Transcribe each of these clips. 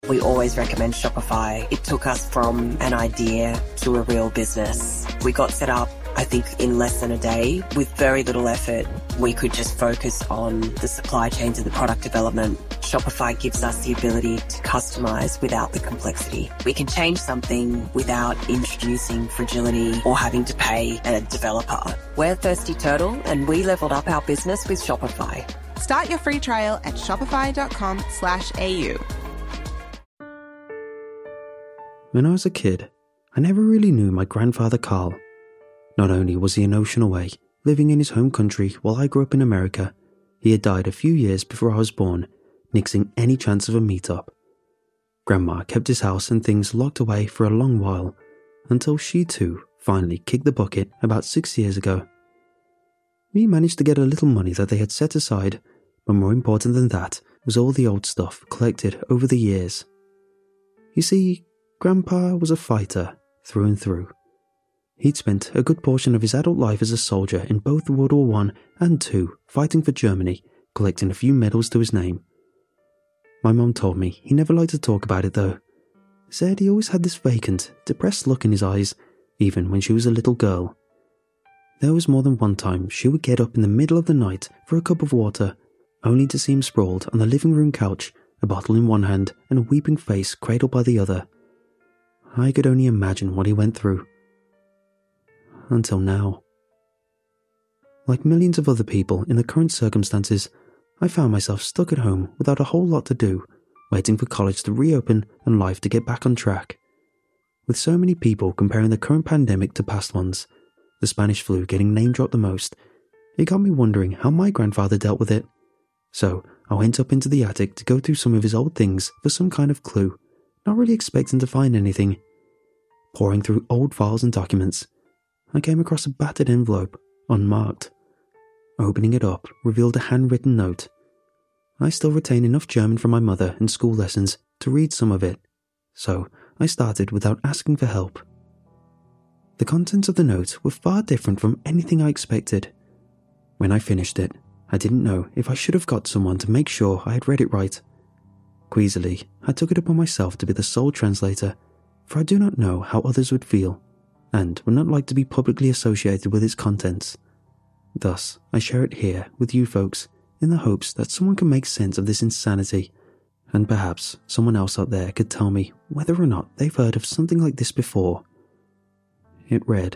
We always recommend Shopify. It took us from an idea to a real business. We got set up, I think, in less than a day with very little effort. We could just focus on the supply chain to the product development. Shopify gives us the ability to customize without the complexity. We can change something without introducing fragility or having to pay a developer. We're Thirsty Turtle, and we leveled up our business with Shopify. Start your free trial at shopify.com/au. When I was a kid, I never really knew my grandfather Carl. Not only was he an ocean away, living in his home country while I grew up in America, he had died a few years before I was born, nixing any chance of a meet-up. Grandma kept his house and things locked away for a long while, until she too finally kicked the bucket about 6 years ago. We managed to get a little money that they had set aside, but more important than that was all the old stuff collected over the years. You see, Grandpa was a fighter through and through. He'd spent a good portion of his adult life as a soldier in both World War I and II, fighting for Germany, collecting a few medals to his name. My mum told me he never liked to talk about it though. Said he always had this vacant, depressed look in his eyes, even when she was a little girl. There was more than one time she would get up in the middle of the night for a cup of water, only to see him sprawled on the living room couch, a bottle in one hand and a weeping face cradled by the other. I could only imagine what he went through. Until now. Like millions of other people in the current circumstances, I found myself stuck at home without a whole lot to do, waiting for college to reopen and life to get back on track. With so many people comparing the current pandemic to past ones, the Spanish flu getting name-dropped the most, it got me wondering how my grandfather dealt with it. So I went up into the attic to go through some of his old things for some kind of clue, not really expecting to find anything. Pouring through old files and documents, I came across a battered envelope, unmarked. Opening it up revealed a handwritten note. I still retain enough German from my mother in school lessons to read some of it, so I started without asking for help. The contents of the note were far different from anything I expected. When I finished it, I didn't know if I should have got someone to make sure I had read it right. Queasily, I took it upon myself to be the sole translator, for I do not know how others would feel, and would not like to be publicly associated with its contents. Thus, I share it here with you folks, in the hopes that someone can make sense of this insanity, and perhaps someone else out there could tell me whether or not they've heard of something like this before. It read,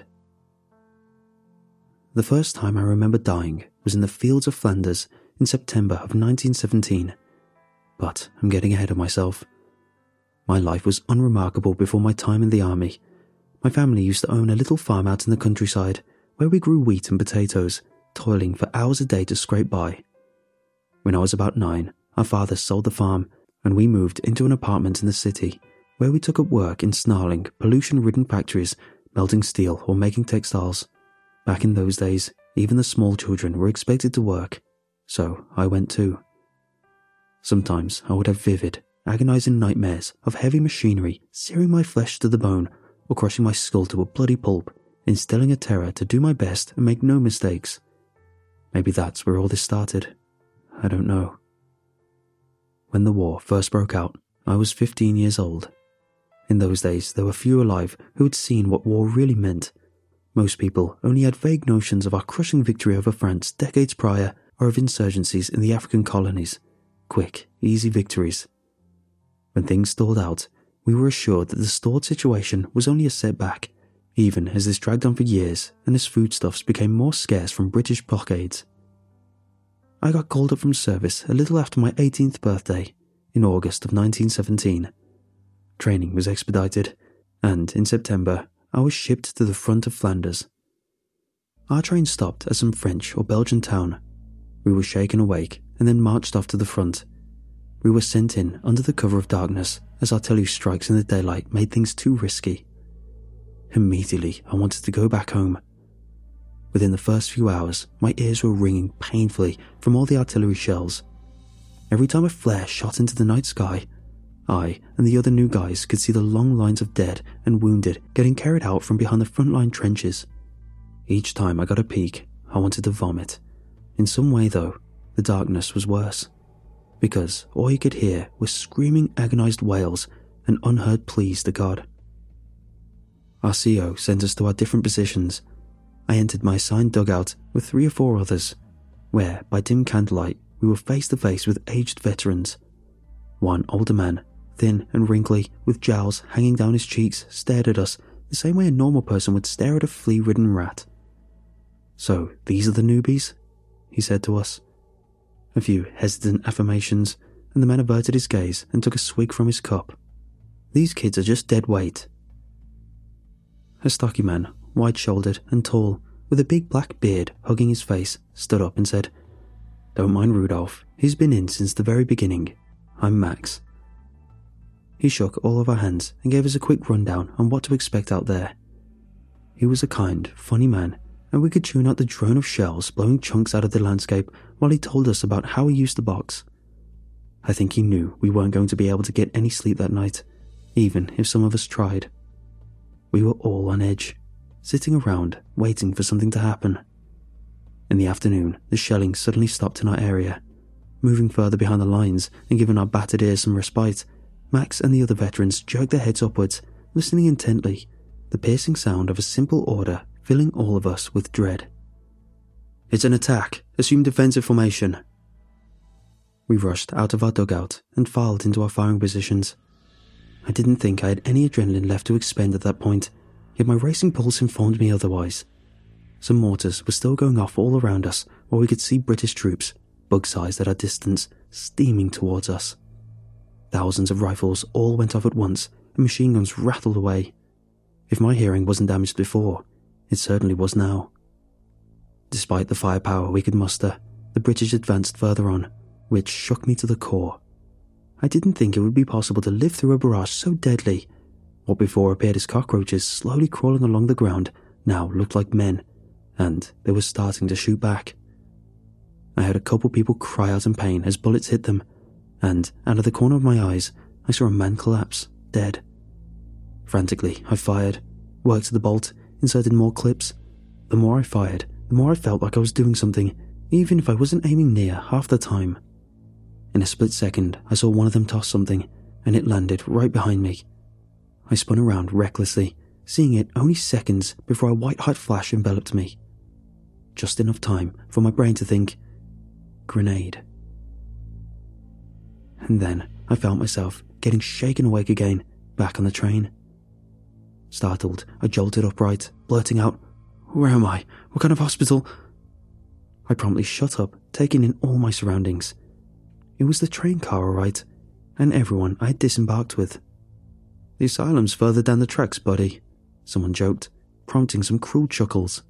"The first time I remember dying was in the fields of Flanders in September of 1917. But I'm getting ahead of myself. My life was unremarkable before my time in the army. My family used to own a little farm out in the countryside where we grew wheat and potatoes, toiling for hours a day to scrape by. When I was about 9, our father sold the farm and we moved into an apartment in the city where we took up work in snarling, pollution-ridden factories, melting steel or making textiles. Back in those days, even the small children were expected to work, so I went too. Sometimes I would have vivid, agonizing nightmares of heavy machinery searing my flesh to the bone or crushing my skull to a bloody pulp, instilling a terror to do my best and make no mistakes. Maybe that's where all this started. I don't know. When the war first broke out, I was 15 years old. In those days, there were few alive who had seen what war really meant. Most people only had vague notions of our crushing victory over France decades prior or of insurgencies in the African colonies. Quick, easy victories. When things stalled out, we were assured that the stalled situation was only a setback, even as this dragged on for years and as foodstuffs became more scarce from British blockades. I got called up from service a little after my 18th birthday, in August of 1917. Training was expedited, and in September, I was shipped to the front of Flanders. Our train stopped at some French or Belgian town. We were shaken awake and then marched off to the front. We were sent in under the cover of darkness as artillery strikes in the daylight made things too risky. Immediately, I wanted to go back home. Within the first few hours, my ears were ringing painfully from all the artillery shells. Every time a flare shot into the night sky, I and the other new guys could see the long lines of dead and wounded getting carried out from behind the front-line trenches. Each time I got a peek, I wanted to vomit. In some way, though, the darkness was worse. because all he could hear were screaming agonized wails and unheard pleas to God. Our CO sent us to our different positions. I entered my assigned dugout with 3 or 4 others, where, by dim candlelight, we were face to face with aged veterans. One older man, thin and wrinkly, with jowls hanging down his cheeks, stared at us the same way a normal person would stare at a flea-ridden rat. "So, these are the newbies?" he said to us. A few hesitant affirmations, and the man averted his gaze and took a swig from his cup. "These kids are just dead weight." A stocky man, wide-shouldered and tall, with a big black beard hugging his face, stood up and said, "Don't mind Rudolph, he's been in since the very beginning. I'm Max." He shook all of our hands and gave us a quick rundown on what to expect out there. He was a kind, funny man, and we could tune out the drone of shells blowing chunks out of the landscape while he told us about how he used the box. I think he knew we weren't going to be able to get any sleep that night, even if some of us tried. We were all on edge, sitting around waiting for something to happen. In the afternoon, the shelling suddenly stopped in our area. Moving further behind the lines and giving our battered ears some respite, Max and the other veterans jerked their heads upwards, listening intently, the piercing sound of a simple order filling all of us with dread. "It's an attack. Assume defensive formation." We rushed out of our dugout and filed into our firing positions. I didn't think I had any adrenaline left to expend at that point, yet my racing pulse informed me otherwise. Some mortars were still going off all around us while we could see British troops, bug-sized at our distance, steaming towards us. Thousands of rifles all went off at once and machine guns rattled away. If my hearing wasn't damaged before, it certainly was now. Despite the firepower we could muster, the British advanced further on, which shook me to the core. I didn't think it would be possible to live through a barrage so deadly. What before appeared as cockroaches slowly crawling along the ground now looked like men, and they were starting to shoot back. I heard a couple people cry out in pain as bullets hit them, and out of the corner of my eyes, I saw a man collapse, dead. Frantically, I fired, worked the bolt, inserted more clips. The more I fired, the more I felt like I was doing something, even if I wasn't aiming near half the time. In a split second, I saw one of them toss something, and it landed right behind me. I spun around recklessly, seeing it only seconds before a white-hot flash enveloped me. Just enough time for my brain to think, grenade. And then I found myself getting shaken awake again, back on the train. Startled, I jolted upright, blurting out, "Where am I? What kind of hospital?" I promptly shut up, taking in all my surroundings. It was the train car, all right, and everyone I had disembarked with. "The asylum's further down the tracks, buddy," someone joked, prompting some cruel chuckles.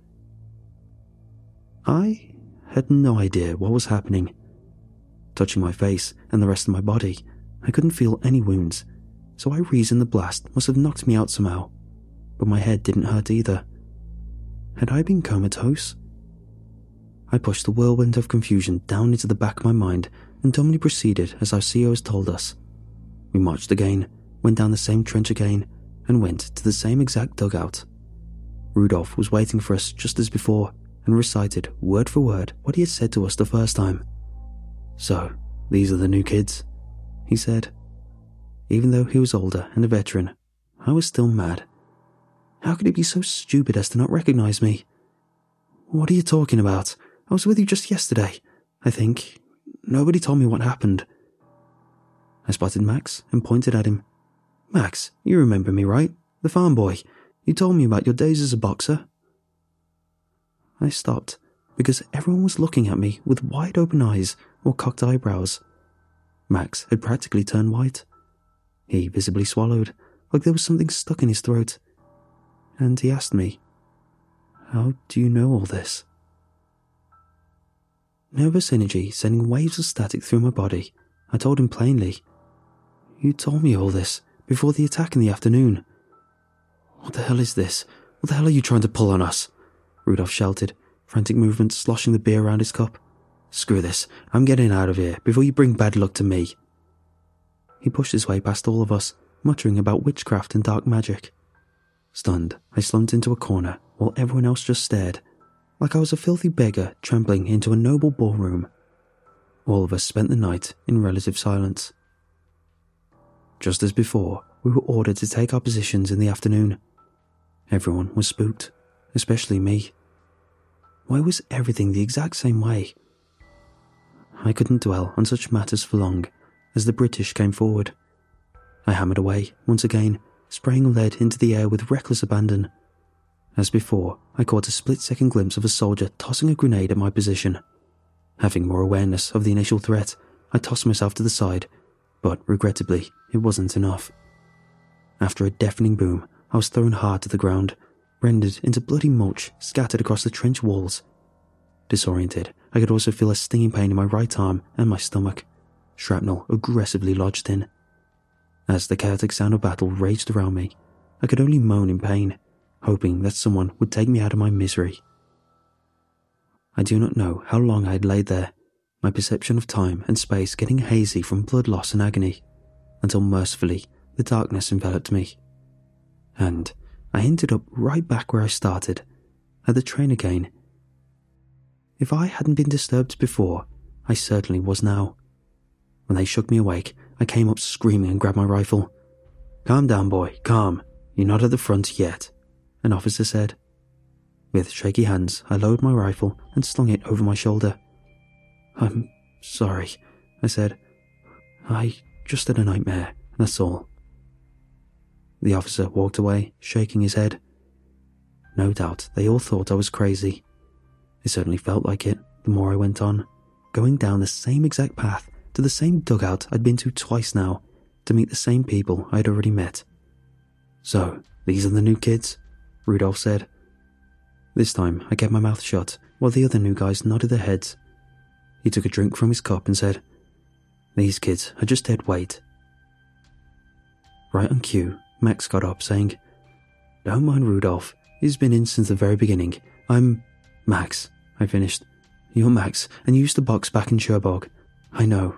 I had no idea what was happening. Touching my face and the rest of my body, I couldn't feel any wounds, so I reasoned the blast must have knocked me out somehow, but my head didn't hurt either. Had I been comatose? I pushed the whirlwind of confusion down into the back of my mind and dumbly proceeded as our COs told us. We marched again, went down the same trench again, and went to the same exact dugout. Rudolph was waiting for us just as before and recited word for word what he had said to us the first time. "So, these are the new kids," he said. Even though he was older and a veteran, I was still mad. How could he be so stupid as to not recognize me? "What are you talking about? I was with you just yesterday, I think. Nobody told me what happened." I spotted Max and pointed at him. "Max, you remember me, right? The farm boy. You told me about your days as a boxer." I stopped because everyone was looking at me with wide open eyes or cocked eyebrows. Max had practically turned white. He visibly swallowed, like there was something stuck in his throat. And he asked me, "How do you know all this?" Nervous energy sending waves of static through my body, I told him plainly, "You told me all this before the attack in the afternoon." "What the hell is this? What the hell are you trying to pull on us?" Rudolph shouted, frantic movements sloshing the beer around his cup. "Screw this, I'm getting out of here before you bring bad luck to me." He pushed his way past all of us, muttering about witchcraft and dark magic. Stunned, I slumped into a corner while everyone else just stared, like I was a filthy beggar trampling into a noble ballroom. All of us spent the night in relative silence. Just as before, we were ordered to take our positions in the afternoon. Everyone was spooked, especially me. Why was everything the exact same way? I couldn't dwell on such matters for long as the British came forward. I hammered away, once again, spraying lead into the air with reckless abandon. As before, I caught a split-second glimpse of a soldier tossing a grenade at my position. Having more awareness of the initial threat, I tossed myself to the side, but regrettably, it wasn't enough. After a deafening boom, I was thrown hard to the ground, rendered into bloody mulch scattered across the trench walls. Disoriented, I could also feel a stinging pain in my right arm and my stomach, shrapnel aggressively lodged in. As the chaotic sound of battle raged around me, I could only moan in pain, hoping that someone would take me out of my misery. I do not know how long I had laid there, my perception of time and space getting hazy from blood loss and agony, until mercifully the darkness enveloped me. And I ended up right back where I started, at the train again. If I hadn't been disturbed before, I certainly was now. When they shook me awake, I came up screaming and grabbed my rifle. "Calm down, boy, calm. You're not at the front yet," an officer said. With shaky hands, I lowered my rifle and slung it over my shoulder. "I'm sorry," I said. "I just had a nightmare, that's all." The officer walked away, shaking his head. No doubt they all thought I was crazy. It certainly felt like it the more I went on, going down the same exact path to the same dugout I'd been to twice now, to meet the same people I'd already met. "So, these are the new kids?" Rudolph said. This time I kept my mouth shut while the other new guys nodded their heads. He took a drink from his cup and said, "These kids are just dead weight." Right on cue, Max got up saying, "Don't mind Rudolph, he's been in since the very beginning. I'm Max," I finished. "You're Max, and you used to box back in Cherbourg. I know."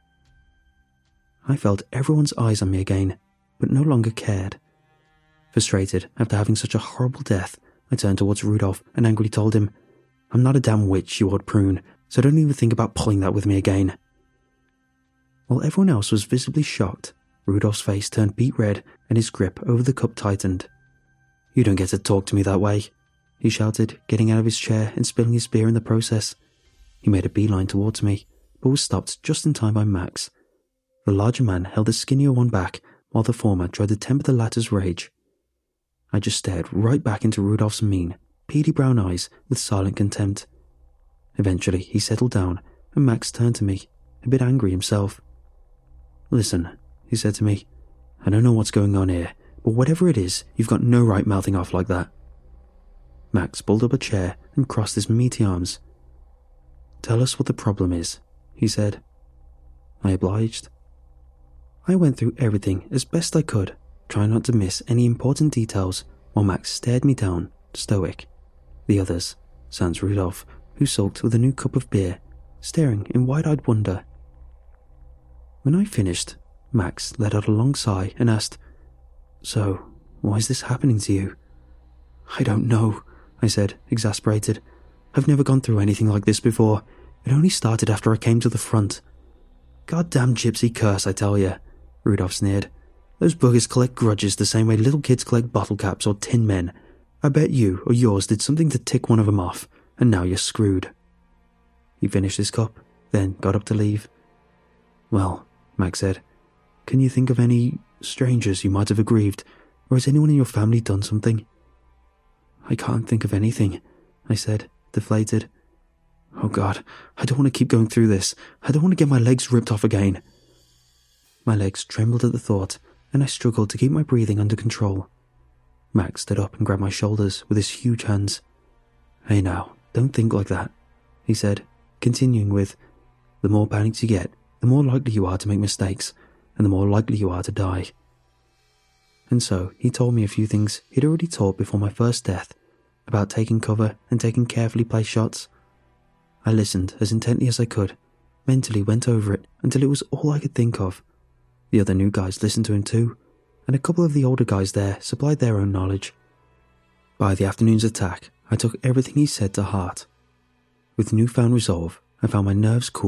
I felt everyone's eyes on me again, but no longer cared. Frustrated after having such a horrible death, I turned towards Rudolph and angrily told him, "I'm not a damn witch, you old prune, so don't even think about pulling that with me again." While everyone else was visibly shocked, Rudolph's face turned beet red and his grip over the cup tightened. "You don't get to talk to me that way," he shouted, getting out of his chair and spilling his beer in the process. He made a beeline towards me, but was stopped just in time by Max. The larger man held the skinnier one back, while the former tried to temper the latter's rage. I just stared right back into Rudolph's mean, peaty brown eyes with silent contempt. Eventually, he settled down, and Max turned to me, a bit angry himself. "Listen," he said to me, "I don't know what's going on here, but whatever it is, you've got no right mouthing off like that." Max pulled up a chair and crossed his meaty arms. "Tell us what the problem is," he said. I obliged. I went through everything as best I could, trying not to miss any important details, while Max stared me down, stoic. The others, sans Rudolph, who sulked with a new cup of beer, staring in wide-eyed wonder. When I finished, Max let out a long sigh and asked, "So, why is this happening to you?" "I don't know," I said, exasperated. "I've never gone through anything like this before. It only started after I came to the front." "Goddamn gypsy curse, I tell ya," Rudolph sneered. "Those buggers collect grudges the same way little kids collect bottle caps or tin men. I bet you or yours did something to tick one of them off, and now you're screwed." He finished his cup, then got up to leave. "Well," Max said, "can you think of any strangers you might have aggrieved, or has anyone in your family done something?" "I can't think of anything," I said, deflated. "Oh God, I don't want to keep going through this. I don't want to get my legs ripped off again." My legs trembled at the thought, and I struggled to keep my breathing under control. Max stood up and grabbed my shoulders with his huge hands. "Hey now, don't think like that," he said, continuing with, "The more panicked you get, the more likely you are to make mistakes, and the more likely you are to die." And so he told me a few things he'd already taught before my first death, about taking cover and taking carefully placed shots. I listened as intently as I could, mentally went over it until it was all I could think of. The other new guys listened to him too, and a couple of the older guys there supplied their own knowledge. By the afternoon's attack, I took everything he said to heart. With newfound resolve, I found my nerves cooled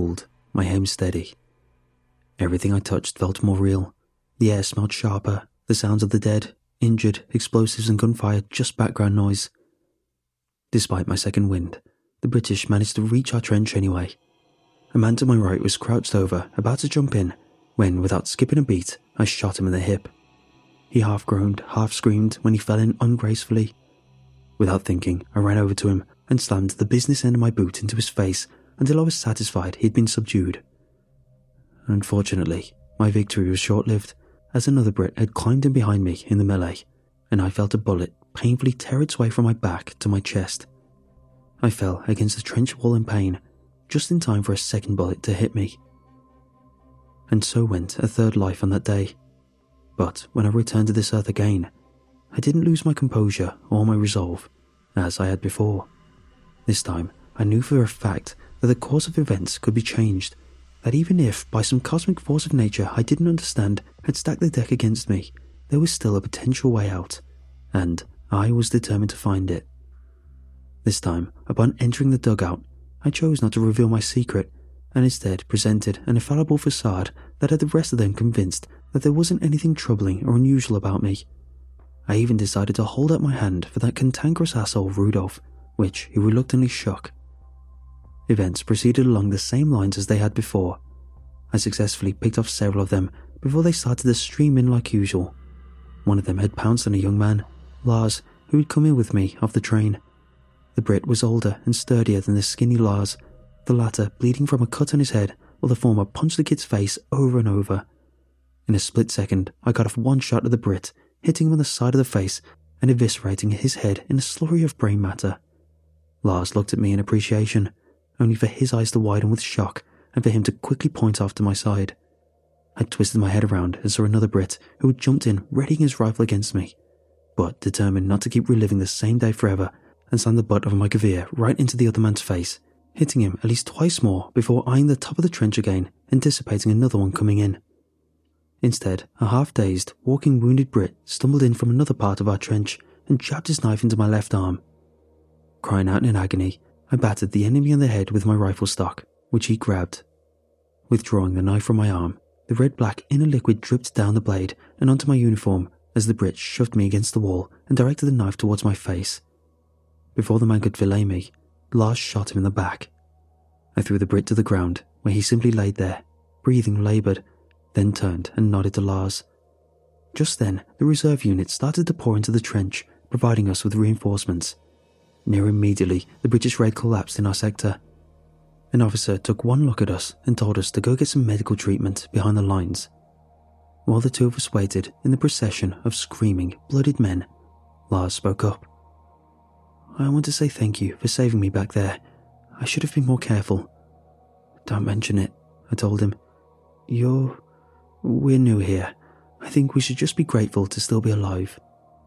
my aim steady. Everything I touched felt more real. The air smelled sharper, the sounds of the dead, injured, explosives and gunfire just background noise. Despite my second wind, the British managed to reach our trench anyway. A man to my right was crouched over, about to jump in, when, without skipping a beat, I shot him in the hip. He half groaned, half screamed when he fell in ungracefully. Without thinking, I ran over to him and slammed the business end of my boot into his face until I was satisfied he'd been subdued. Unfortunately, my victory was short-lived, as another Brit had climbed in behind me in the melee, and I felt a bullet painfully tear its way from my back to my chest. I fell against the trench wall in pain, just in time for a second bullet to hit me. And so went a third life on that day. But when I returned to this earth again, I didn't lose my composure or my resolve, as I had before. This time, I knew for a fact that the course of events could be changed, that even if, by some cosmic force of nature I didn't understand, had stacked the deck against me, there was still a potential way out, and I was determined to find it. This time, upon entering the dugout, I chose not to reveal my secret, and instead presented an infallible facade that had the rest of them convinced that there wasn't anything troubling or unusual about me. I even decided to hold out my hand for that cantankerous asshole Rudolph, which he reluctantly shook. Events proceeded along the same lines as they had before. I successfully picked off several of them before they started to stream in like usual. One of them had pounced on a young man, Lars, who had come in with me off the train. The Brit was older and sturdier than the skinny Lars, the latter bleeding from a cut on his head while the former punched the kid's face over and over. In a split second, I got off one shot at the Brit, hitting him on the side of the face and eviscerating his head in a slurry of brain matter. Lars looked at me in appreciation, only for his eyes to widen with shock and for him to quickly point off to my side. I twisted my head around and saw another Brit who had jumped in, readying his rifle against me, but determined not to keep reliving the same day forever, and slammed the butt of my Gavir right into the other man's face, hitting him at least twice more before eyeing the top of the trench again, anticipating another one coming in. Instead, a half-dazed, walking wounded Brit stumbled in from another part of our trench and jabbed his knife into my left arm. Crying out in agony, I battered the enemy on the head with my rifle stock, which he grabbed. Withdrawing the knife from my arm, the red-black inner liquid dripped down the blade and onto my uniform as the Brit shoved me against the wall and directed the knife towards my face. Before the man could fillet me, Lars shot him in the back. I threw the Brit to the ground, where he simply laid there, breathing laboured, then turned and nodded to Lars. Just then, the reserve unit started to pour into the trench, providing us with reinforcements. Near immediately, the British raid collapsed in our sector. An officer took one look at us and told us to go get some medical treatment behind the lines. While the two of us waited in the procession of screaming, bloodied men, Lars spoke up. "I want to say thank you for saving me back there. I should have been more careful." "Don't mention it," I told him. We're new here. I think we should just be grateful to still be alive."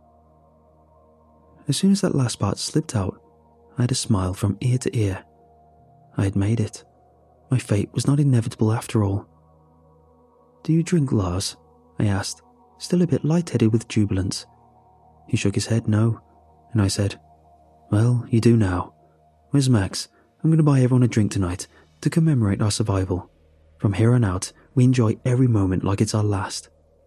As soon as that last part slipped out, I had a smile from ear to ear. I had made it. My fate was not inevitable after all. "Do you drink, Lars?" I asked, still a bit lightheaded with jubilance. He shook his head no, and I said, "Well, you do now. Where's Max? I'm going to buy everyone a drink tonight to commemorate our survival. From here on out, we enjoy every moment like it's our last."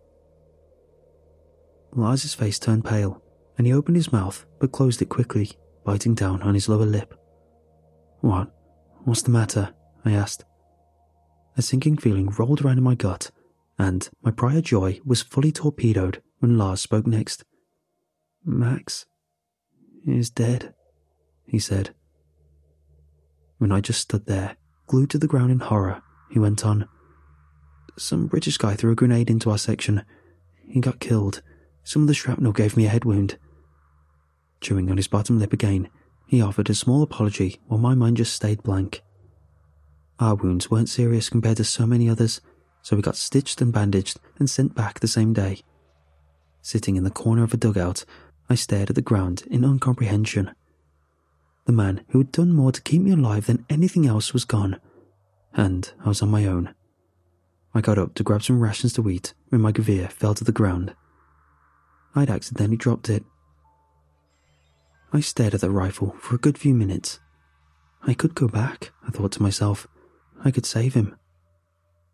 Lars's face turned pale, and he opened his mouth but closed it quickly, biting down on his lower lip. What's the matter?" I asked. A sinking feeling rolled around in my gut, and my prior joy was fully torpedoed when Lars spoke next. "Max is dead," he said. When I just stood there, glued to the ground in horror, he went on. "Some British guy threw a grenade into our section. He got killed. Some of the shrapnel gave me a head wound." Chewing on his bottom lip again, he offered a small apology while my mind just stayed blank. Our wounds weren't serious compared to so many others, so we got stitched and bandaged and sent back the same day. Sitting in the corner of a dugout, I stared at the ground in incomprehension. The man who had done more to keep me alive than anything else was gone, and I was on my own. I got up to grab some rations to eat when my Gavir fell to the ground. I'd accidentally dropped it. I stared at the rifle for a good few minutes. I could go back, I thought to myself. I could save him,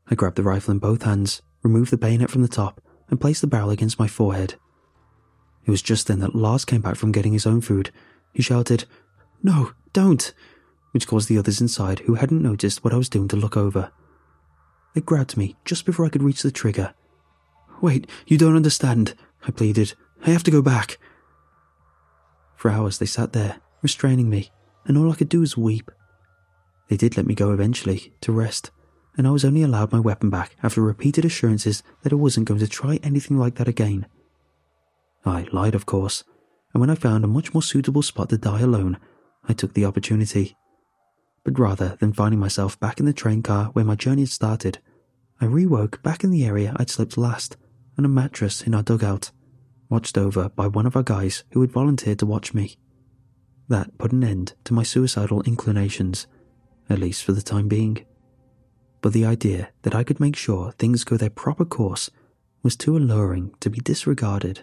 I grabbed the rifle in both hands, removed the bayonet from the top, and placed the barrel against my forehead. It was just then that Lars came back from getting his own food. He shouted, "No, don't!" which caused the others inside who hadn't noticed what I was doing to look over. They grabbed me just before I could reach the trigger. "Wait, you don't understand," I pleaded. "I have to go back." For hours they sat there, restraining me, and all I could do was weep. They did let me go eventually, to rest, and I was only allowed my weapon back after repeated assurances that I wasn't going to try anything like that again. I lied, of course, and when I found a much more suitable spot to die alone, I took the opportunity. But rather than finding myself back in the train car where my journey had started, I re-woke back in the area I'd slept last, on a mattress in our dugout, watched over by one of our guys who had volunteered to watch me. That put an end to my suicidal inclinations, at least for the time being. But the idea that I could make sure things go their proper course was too alluring to be disregarded.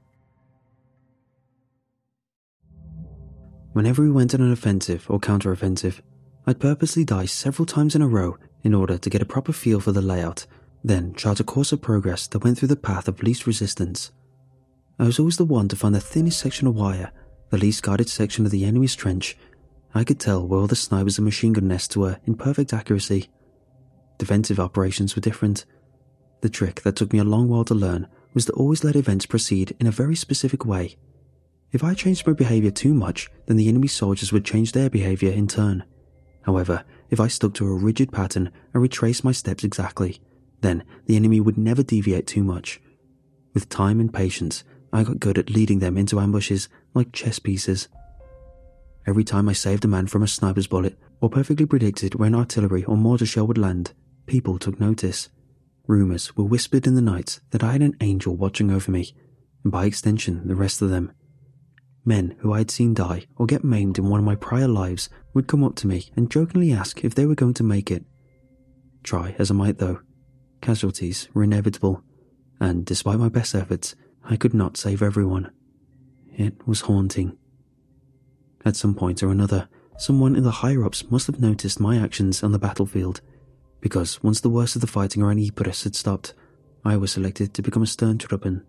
Whenever we went on an offensive or counter-offensive, I'd purposely die several times in a row in order to get a proper feel for the layout, then chart a course of progress that went through the path of least resistance. I was always the one to find the thinnest section of wire, the least guarded section of the enemy's trench. I could tell where all the snipers and machine gun nests were in perfect accuracy. Defensive operations were different. The trick that took me a long while to learn was to always let events proceed in a very specific way. If I changed my behaviour too much, then the enemy soldiers would change their behaviour in turn. However, if I stuck to a rigid pattern and retraced my steps exactly, then the enemy would never deviate too much. With time and patience, I got good at leading them into ambushes like chess pieces. Every time I saved a man from a sniper's bullet, or perfectly predicted when artillery or mortar shell would land, people took notice. Rumours were whispered in the night that I had an angel watching over me, and by extension the rest of them. Men who I had seen die or get maimed in one of my prior lives would come up to me and jokingly ask if they were going to make it. Try as I might though, casualties were inevitable, and despite my best efforts, I could not save everyone. It was haunting. At some point or another, someone in the higher-ups must have noticed my actions on the battlefield, because once the worst of the fighting around Ypres had stopped, I was selected to become a Sturmtruppen.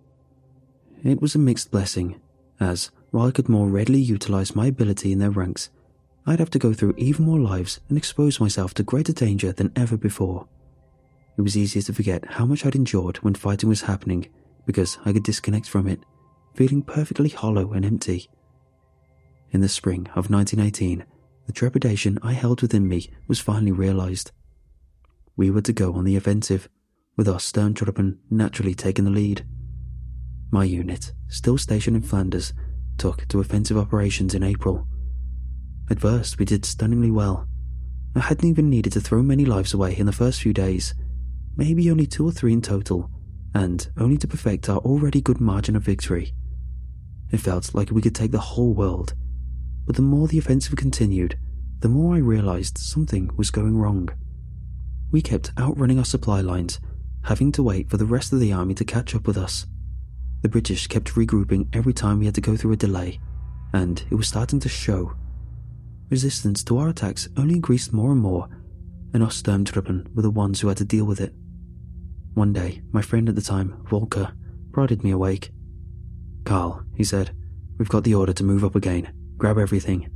It was a mixed blessing, as, while I could more readily utilise my ability in their ranks, I'd have to go through even more lives and expose myself to greater danger than ever before. It was easier to forget how much I'd endured when fighting was happening, because I could disconnect from it, feeling perfectly hollow and empty. In the spring of 1918, the trepidation I held within me was finally realised. We were to go on the offensive, with our Sturmtruppen naturally taking the lead. My unit, still stationed in Flanders, took to offensive operations in April. At first, we did stunningly well. I hadn't even needed to throw many lives away in the first few days, maybe only 2 or 3 in total, and only to perfect our already good margin of victory. It felt like we could take the whole world, but the more the offensive continued, the more I realised something was going wrong. We kept outrunning our supply lines, having to wait for the rest of the army to catch up with us. The British kept regrouping every time we had to go through a delay, and it was starting to show. Resistance to our attacks only increased more and more, and our Sturmtruppen were the ones who had to deal with it. One day, my friend at the time, Volker, prodded me awake. "Carl," he said, "we've got the order to move up again. Grab everything."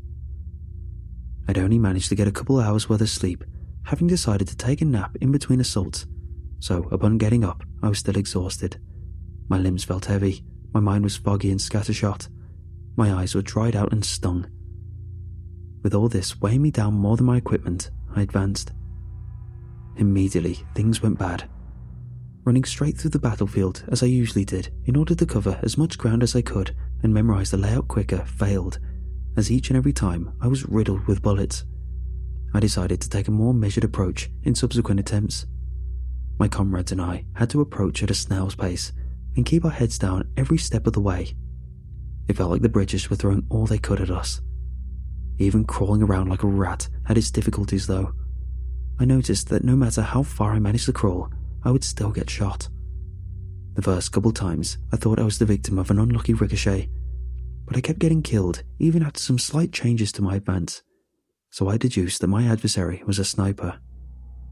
I'd only managed to get a couple hours worth of sleep, having decided to take a nap in between assaults, so upon getting up, I was still exhausted. My limbs felt heavy, my mind was foggy and scattershot, my eyes were dried out and stung. With all this weighing me down more than my equipment, I advanced. Immediately, things went bad. Running straight through the battlefield as I usually did in order to cover as much ground as I could and memorise the layout quicker failed, as each and every time I was riddled with bullets. I decided to take a more measured approach in subsequent attempts. My comrades and I had to approach at a snail's pace and keep our heads down every step of the way. It felt like the British were throwing all they could at us. Even crawling around like a rat had its difficulties though. I noticed that no matter how far I managed to crawl, I would still get shot. The first couple times I thought I was the victim of an unlucky ricochet, but I kept getting killed even after some slight changes to my advance, so I deduced that my adversary was a sniper.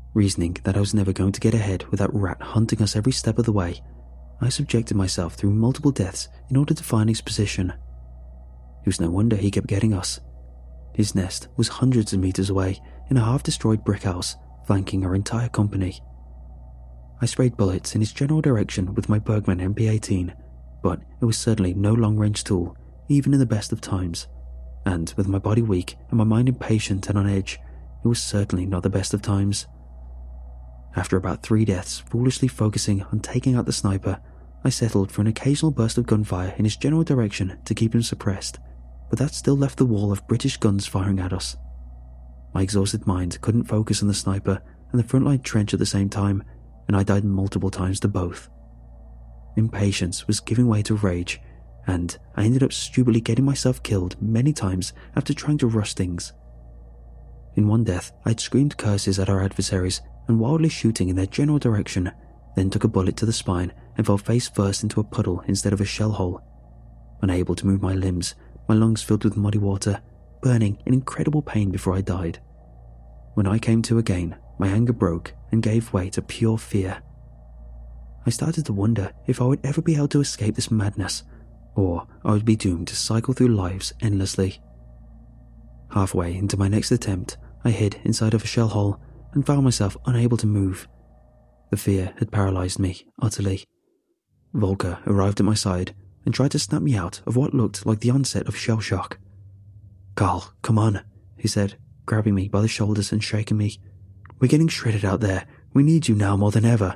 Reasoning that I was never going to get ahead with that rat hunting us every step of the way, I subjected myself through multiple deaths in order to find his position. It was no wonder he kept getting us. His nest was hundreds of meters away in a half-destroyed brick house flanking our entire company. I sprayed bullets in his general direction with my Bergman MP18, but it was certainly no long-range tool, even in the best of times, and with my body weak and my mind impatient and on edge, it was certainly not the best of times. After about 3 deaths foolishly focusing on taking out the sniper, I settled for an occasional burst of gunfire in his general direction to keep him suppressed, but that still left the wall of British guns firing at us. My exhausted mind couldn't focus on the sniper and the frontline trench at the same time, and I died multiple times to both. Impatience was giving way to rage, and I ended up stupidly getting myself killed many times after trying to rush things. In one death, I'd screamed curses at our adversaries and wildly shooting in their general direction, then took a bullet to the spine and fell face first into a puddle instead of a shell hole. Unable to move my limbs, my lungs filled with muddy water, burning in incredible pain before I died. When I came to again, my anger broke and gave way to pure fear. I started to wonder if I would ever be able to escape this madness, or I would be doomed to cycle through lives endlessly. Halfway into my next attempt, I hid inside of a shell hole and found myself unable to move. The fear had paralyzed me utterly. Volker arrived at my side and tried to snap me out of what looked like the onset of shell shock. "Carl, come on," he said, grabbing me by the shoulders and shaking me. "We're getting shredded out there. We need you now more than ever."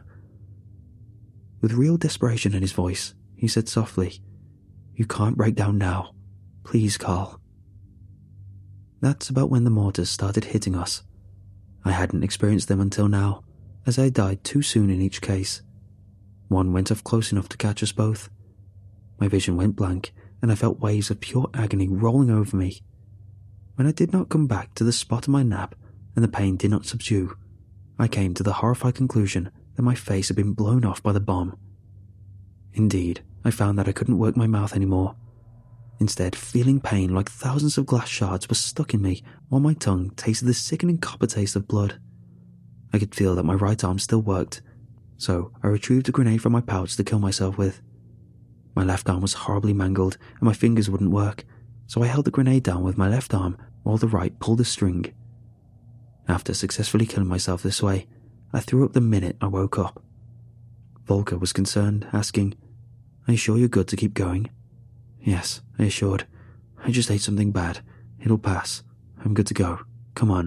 With real desperation in his voice, he said softly, "You can't break down now. Please, Carl." That's about when the mortars started hitting us. I hadn't experienced them until now, as I died too soon in each case. One went off close enough to catch us both. My vision went blank, and I felt waves of pure agony rolling over me. When I did not come back to the spot of my nap, and the pain did not subdue, I came to the horrified conclusion that my face had been blown off by the bomb. Indeed, I found that I couldn't work my mouth anymore. Instead, feeling pain like thousands of glass shards were stuck in me, while my tongue tasted the sickening copper taste of blood. I could feel that my right arm still worked, so I retrieved a grenade from my pouch to kill myself with. My left arm was horribly mangled, and my fingers wouldn't work, so I held the grenade down with my left arm while the right pulled the string. After successfully killing myself this way, I threw up the minute I woke up. Volker was concerned, asking, "Are you sure you're good to keep going?" "Yes," I assured. "I just ate something bad. It'll pass. I'm good to go. Come on."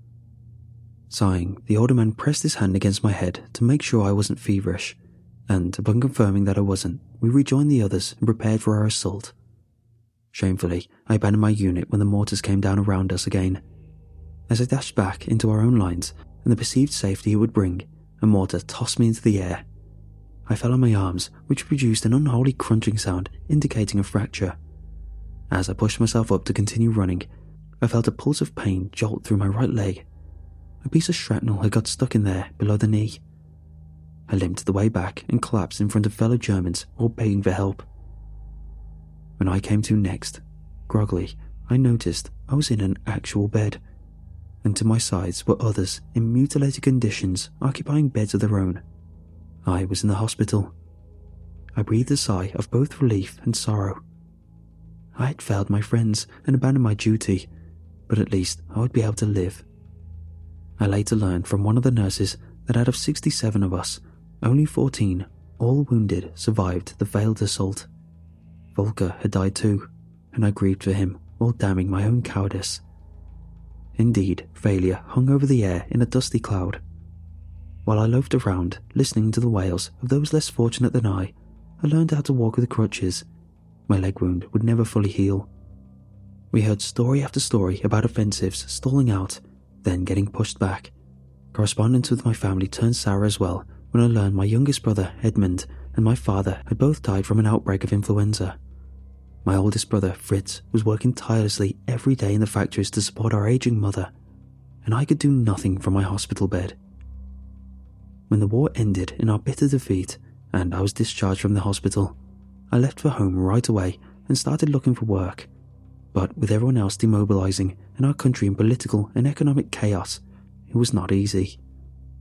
Sighing, the older man pressed his hand against my head to make sure I wasn't feverish, and upon confirming that I wasn't, we rejoined the others and prepared for our assault. Shamefully, I abandoned my unit when the mortars came down around us again. As I dashed back into our own lines and the perceived safety it would bring, a mortar tossed me into the air. I fell on my arms, which produced an unholy crunching sound indicating a fracture. As I pushed myself up to continue running, I felt a pulse of pain jolt through my right leg. A piece of shrapnel had got stuck in there below the knee. I limped the way back and collapsed in front of fellow Germans, all begging for help. When I came to next, groggily, I noticed I was in an actual bed, and to my sides were others in mutilated conditions occupying beds of their own. I was in the hospital. I breathed a sigh of both relief and sorrow. I had failed my friends and abandoned my duty, but at least I would be able to live. I later learned from one of the nurses that out of 67 of us, only 14, all wounded, survived the failed assault. Volker had died too, and I grieved for him while damning my own cowardice. Indeed, failure hung over the air in a dusty cloud. While I loafed around, listening to the wails of those less fortunate than I learned how to walk with crutches. My leg wound would never fully heal. We heard story after story about offensives stalling out, then getting pushed back. Correspondence with my family turned sour as well when I learned my youngest brother, Edmund, and my father had both died from an outbreak of influenza. My oldest brother, Fritz, was working tirelessly every day in the factories to support our aging mother, and I could do nothing from my hospital bed. When the war ended in our bitter defeat and I was discharged from the hospital, I left for home right away and started looking for work. But with everyone else demobilizing and our country in political and economic chaos, it was not easy.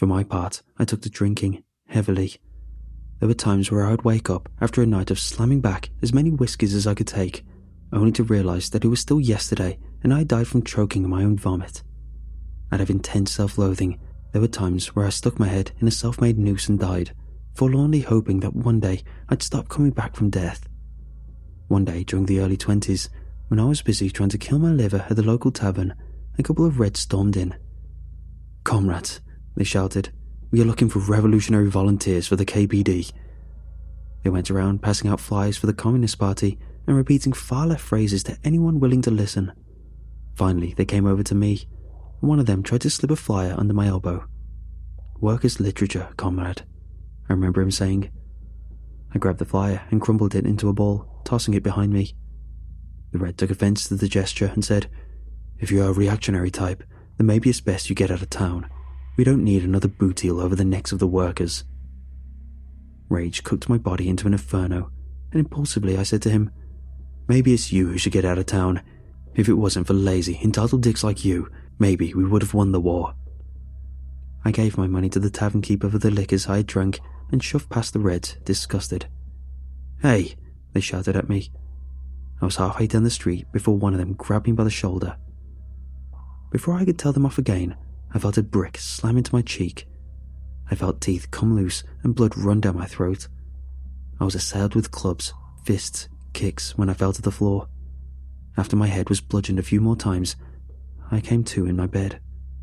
For my part, I took to drinking, heavily. There were times where I would wake up after a night of slamming back as many whiskies as I could take, only to realise that it was still yesterday and I died from choking on my own vomit. Out of intense self-loathing, there were times where I stuck my head in a self-made noose and died, forlornly hoping that one day I'd stop coming back from death. One day during the early 20s, when I was busy trying to kill my liver at the local tavern, a couple of Reds stormed in. "Comrades," they shouted, "we are looking for revolutionary volunteers for the KPD." They went around passing out flyers for the Communist Party and repeating far-left phrases to anyone willing to listen. Finally, they came over to me, and one of them tried to slip a flyer under my elbow. "Workers' literature, comrade," I remember him saying. I grabbed the flyer and crumbled it into a ball, tossing it behind me. The Red took offence to the gesture and said, "If you are a reactionary type, then maybe it's best you get out of town. We don't need another boot heel over the necks of the workers." Rage cooked my body into an inferno, and impulsively I said to him, "Maybe it's you who should get out of town. If it wasn't for lazy, entitled dicks like you, maybe we would have won the war." I gave my money to the tavern keeper for the liquors I had drunk and shoved past the Reds, disgusted. "Hey," they shouted at me. I was halfway down the street before one of them grabbed me by the shoulder. Before I could tell them off again, I felt a brick slam into my cheek. I felt teeth come loose and blood run down my throat. I was assailed with clubs, fists, kicks when I fell to the floor. After my head was bludgeoned a few more times, I came to in my bed.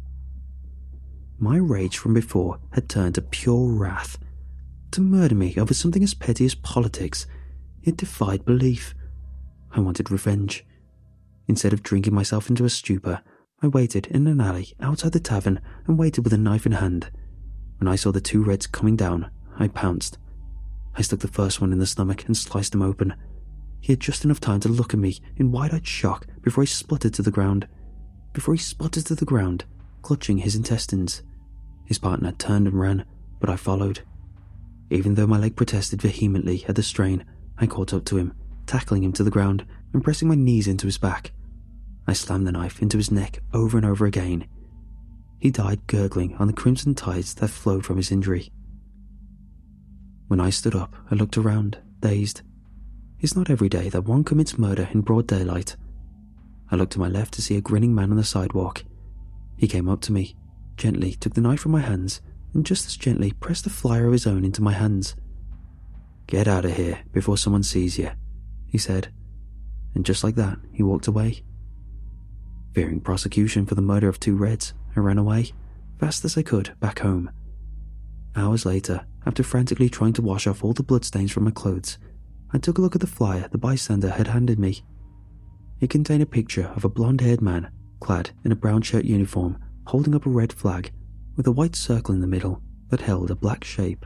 My rage from before had turned to pure wrath. To murder me over something as petty as politics, it defied belief. I wanted revenge. Instead of drinking myself into a stupor, I waited in an alley outside the tavern and waited with a knife in hand. When I saw the two Reds coming down, I pounced. I stuck the first one in the stomach and sliced him open. He had just enough time to look at me in wide-eyed shock before he spluttered to the ground. Clutching his intestines. His partner turned and ran, but I followed. Even though my leg protested vehemently at the strain, I caught up to him, tackling him to the ground and pressing my knees into his back. I slammed the knife into his neck over and over again. He died gurgling on the crimson tides that flowed from his injury. When I stood up, I looked around, dazed. It's not every day that one commits murder in broad daylight. I looked to my left to see a grinning man on the sidewalk. He came up to me, gently took the knife from my hands, and just as gently pressed a flyer of his own into my hands. "Get out of here before someone sees you," he said, and just like that, he walked away. Fearing prosecution for the murder of two Reds, I ran away, fast as I could, back home. Hours later, after frantically trying to wash off all the bloodstains from my clothes, I took a look at the flyer the bystander had handed me. It contained a picture of a blonde-haired man, clad in a brown shirt uniform, holding up a red flag, with a white circle in the middle that held a black shape.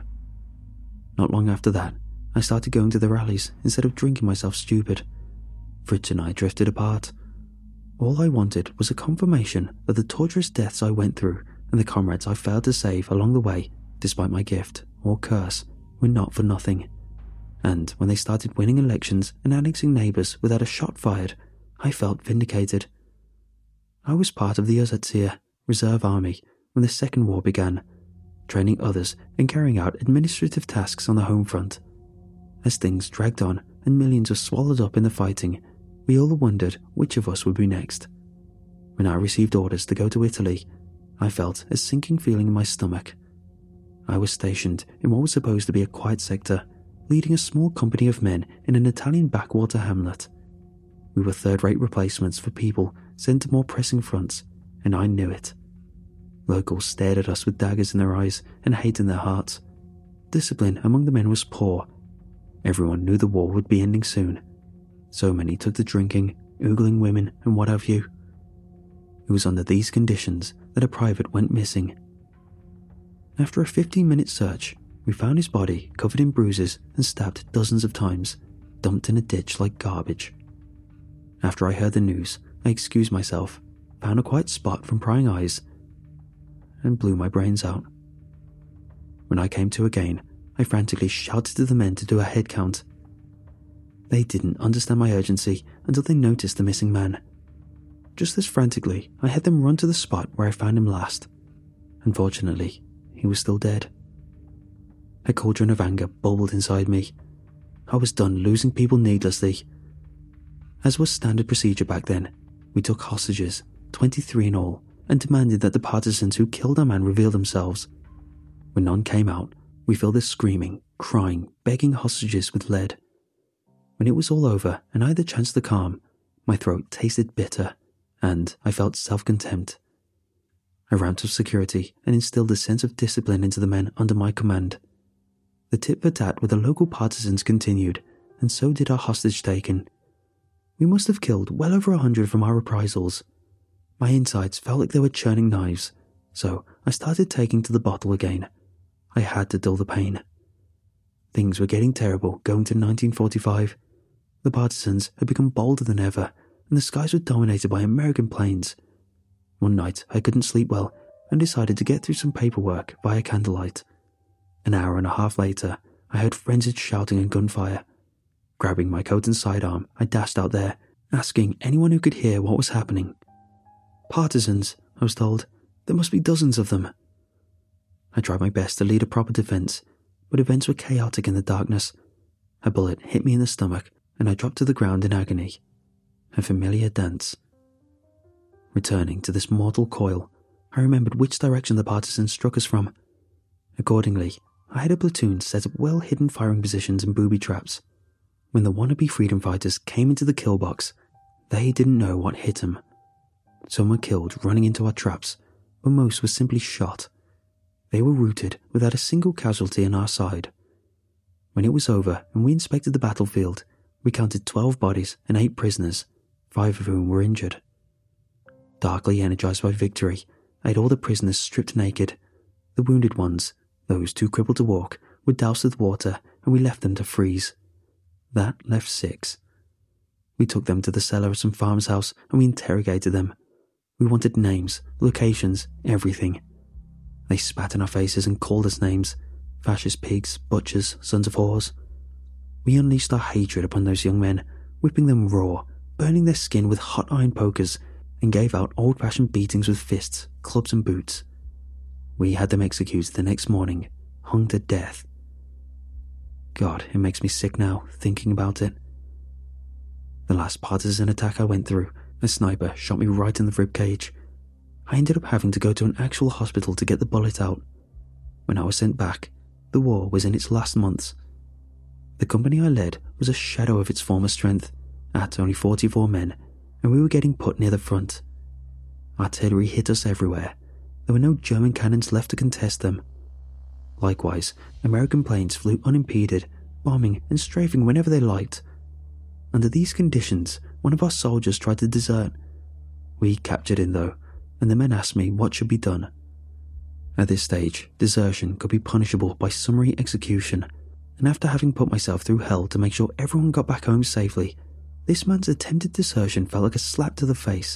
Not long after that, I started going to the rallies instead of drinking myself stupid. Fritz and I drifted apart. All I wanted was a confirmation that the torturous deaths I went through and the comrades I failed to save along the way, despite my gift or curse, were not for nothing. And when they started winning elections and annexing neighbours without a shot fired, I felt vindicated. I was part of the Uzatsir Reserve Army when the Second War began, training others and carrying out administrative tasks on the home front. As things dragged on and millions were swallowed up in the fighting, we all wondered which of us would be next. When I received orders to go to Italy, I felt a sinking feeling in my stomach. I was stationed in what was supposed to be a quiet sector, leading a small company of men in an Italian backwater hamlet. We were third-rate replacements for people sent to more pressing fronts, and I knew it. Locals stared at us with daggers in their eyes and hate in their hearts. Discipline among the men was poor. Everyone knew the war would be ending soon. So many took to drinking, oogling women, and what have you. It was under these conditions that a private went missing. After a 15-minute search, we found his body covered in bruises and stabbed dozens of times, dumped in a ditch like garbage. After I heard the news, I excused myself, found a quiet spot from prying eyes, and blew my brains out. When I came to again, I frantically shouted to the men to do a head count. They didn't understand my urgency until they noticed the missing man. Just as frantically, I had them run to the spot where I found him last. Unfortunately, he he was still dead. A cauldron of anger bubbled inside me. I was done losing people needlessly. As was standard procedure back then, we took hostages, 23 in all, and demanded that the partisans who killed our man reveal themselves. When none came out, we filled the screaming, crying, begging hostages with lead. When it was all over and I had the chance to calm, my throat tasted bitter, and I felt self-contempt. I ramped up security and instilled a sense of discipline into the men under my command. The tit-for-tat with the local partisans continued, and so did our hostage-taking. We must have killed well over 100 from our reprisals. My insides felt like they were churning knives, so I started taking to the bottle again. I had to dull the pain. Things were getting terrible going to 1945. The partisans had become bolder than ever, and the skies were dominated by American planes. One night I couldn't sleep well and decided to get through some paperwork via candlelight. An hour and a half later, I heard frenzied shouting and gunfire. Grabbing my coat and sidearm, I dashed out there, asking anyone who could hear what was happening. Partisans, I was told. There must be dozens of them. I tried my best to lead a proper defense, but events were chaotic in the darkness. A bullet hit me in the stomach, and I dropped to the ground in agony. A familiar dance. Returning to this mortal coil, I remembered which direction the partisans struck us from. Accordingly, I had a platoon set up well-hidden firing positions and booby traps. When the wannabe freedom fighters came into the kill box, they didn't know what hit them. Some were killed running into our traps, but most were simply shot. They were routed without a single casualty on our side. When it was over and we inspected the battlefield, we counted 12 bodies and 8 prisoners, 5 of whom were injured. Darkly energized by victory, I had all the prisoners stripped naked. The wounded ones, those too crippled to walk, were doused with water and we left them to freeze. That left 6. We took them to the cellar of some farmer's house and we interrogated them. We wanted names, locations, everything. They spat in our faces and called us names: fascist pigs, butchers, sons of whores. We unleashed our hatred upon those young men, whipping them raw, burning their skin with hot iron pokers, and gave out old-fashioned beatings with fists, clubs and boots. We had them executed the next morning, hung to death. God, it makes me sick now, thinking about it. The last partisan attack I went through, a sniper shot me right in the ribcage. I ended up having to go to an actual hospital to get the bullet out. When I was sent back, the war was in its last months. The company I led was a shadow of its former strength, at only 44 men, and we were getting put near the front. Artillery hit us everywhere. There were no German cannons left to contest them. Likewise, American planes flew unimpeded, bombing and strafing whenever they liked. Under these conditions, one of our soldiers tried to desert. We captured him though, and the men asked me what should be done. At this stage, desertion could be punishable by summary execution, and after having put myself through hell to make sure everyone got back home safely, this man's attempted desertion felt like a slap to the face.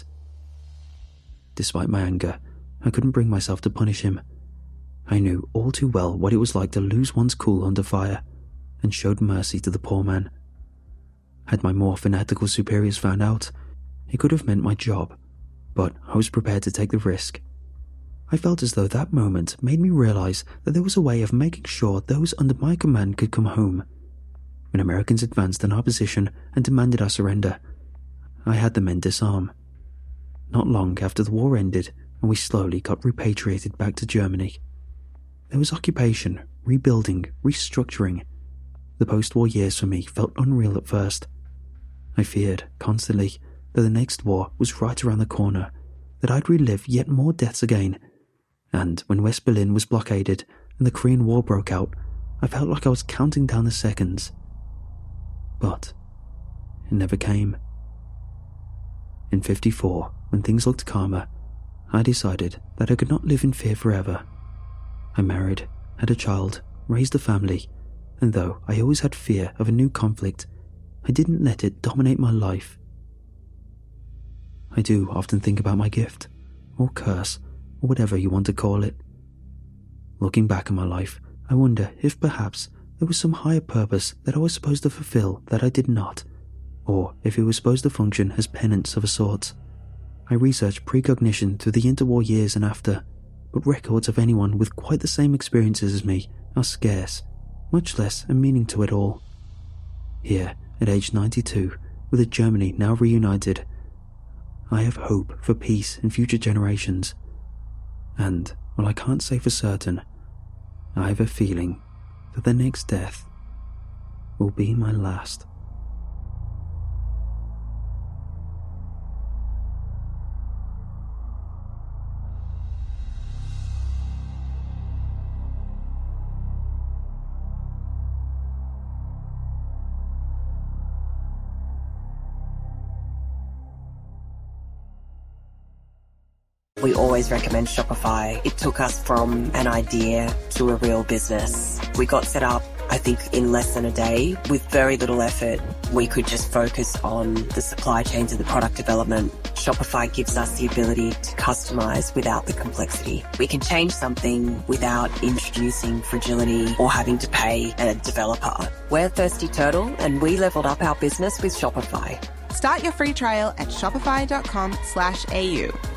Despite my anger, I couldn't bring myself to punish him. I knew all too well what it was like to lose one's cool under fire, and showed mercy to the poor man. Had my more fanatical superiors found out, it could have meant my job, but I was prepared to take the risk. I felt as though that moment made me realize that there was a way of making sure those under my command could come home. When Americans advanced on our position and demanded our surrender, I had the men disarm. Not long after the war ended and we slowly got repatriated back to Germany. There was occupation, rebuilding, restructuring. The post-war years for me felt unreal at first. I feared, constantly, that the next war was right around the corner, that I'd relive yet more deaths again. And when West Berlin was blockaded and the Korean War broke out, I felt like I was counting down the seconds. But it never came. In '54, when things looked calmer, I decided that I could not live in fear forever. I married, had a child, raised a family, and though I always had fear of a new conflict, I didn't let it dominate my life. I do often think about my gift, or curse, or whatever you want to call it. Looking back on my life, I wonder if perhaps there was some higher purpose that I was supposed to fulfill that I did not, or if it was supposed to function as penance of a sort. I researched precognition through the interwar years and after. but records of anyone with quite the same experiences as me are scarce, much less a meaning to it all. Here, at age 92, with Germany now reunited, I have hope for peace in future generations. And, while I can't say for certain, I have a feeling that the next death will be my last. We always recommend Shopify. It took us from an idea to a real business. We got set up, I think, in less than a day with very little effort. We could just focus on the supply chains and the product development. Shopify gives us the ability to customize without the complexity. We can change something without introducing fragility or having to pay a developer. We're Thirsty Turtle and we leveled up our business with Shopify. Start your free trial at shopify.com/AU.